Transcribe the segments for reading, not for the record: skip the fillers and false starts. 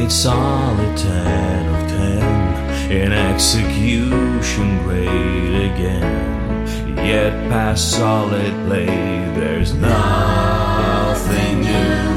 rate solid 10 of 10. In execution, great again. Yet past solid play, there's nothing new.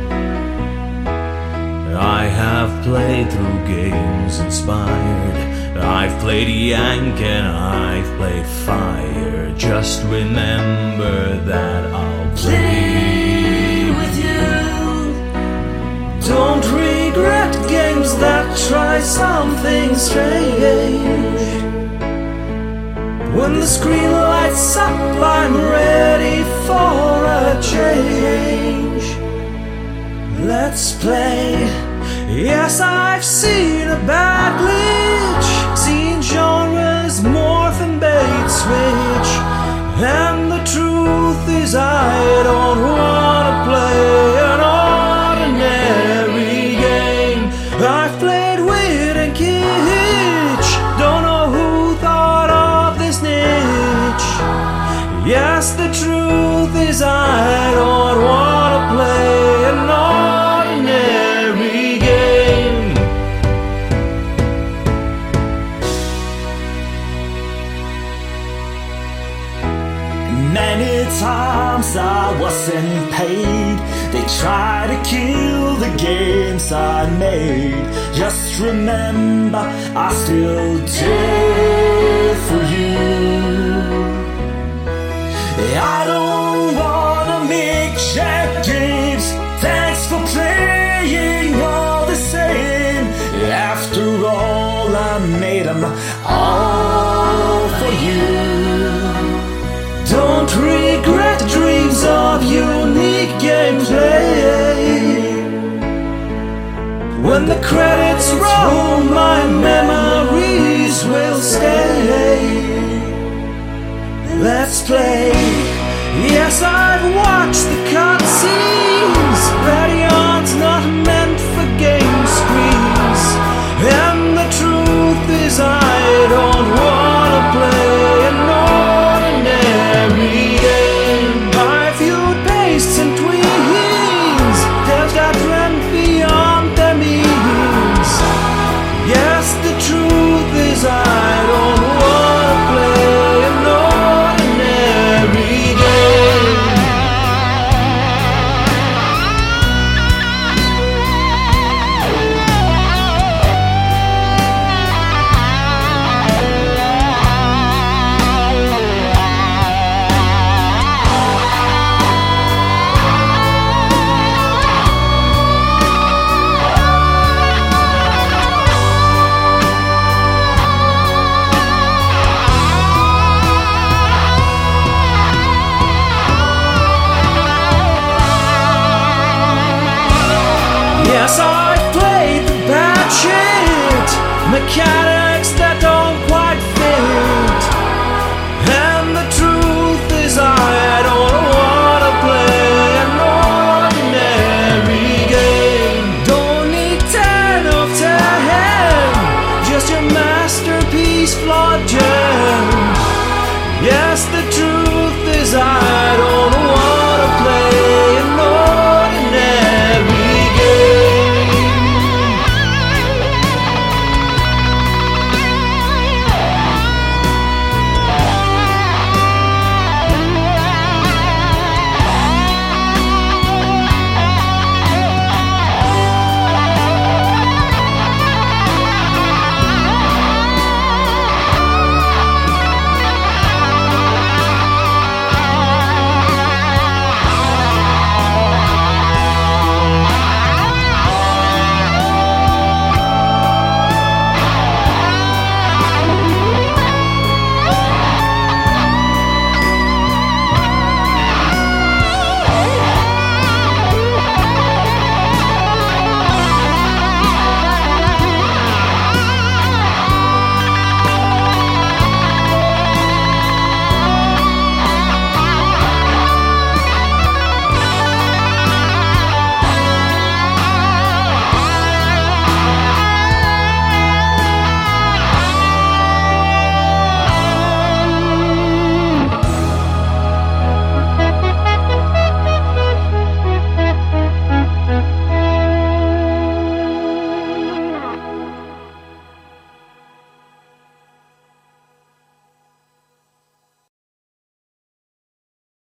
I have played through games inspired. I've played Yank and I've played Fire. Just remember that I'll play with you. Don't regret games that try something strange. When the screen lights up, I'm ready for a change. Let's play. Yes, I've seen a bad glitch, seen genres morph and bait switch. And the truth is I don't wanna play an ordinary game. I've played Wit and Kitsch, don't know who thought of this niche. Yes, the truth is I don't wanna play an ordinary game. Many times I wasn't paid. They try to kill the games I made. Just remember, I still did for you. I don't wanna make jack games. Thanks for playing all the same. After all, I made them all for you. Don't regret dreams of unique gameplay. When the credits roll, my memories will stay. Let's play. Yes, I've watched the cutscenes. Radion's not meant for game screens. And the truth is I don't wanna play an ordinary game. I viewed pastes and tweens, tales that went beyond their means. Yes, the truth is I don't wanna play an ordinary game. Yes, I played the bad shit, mechanic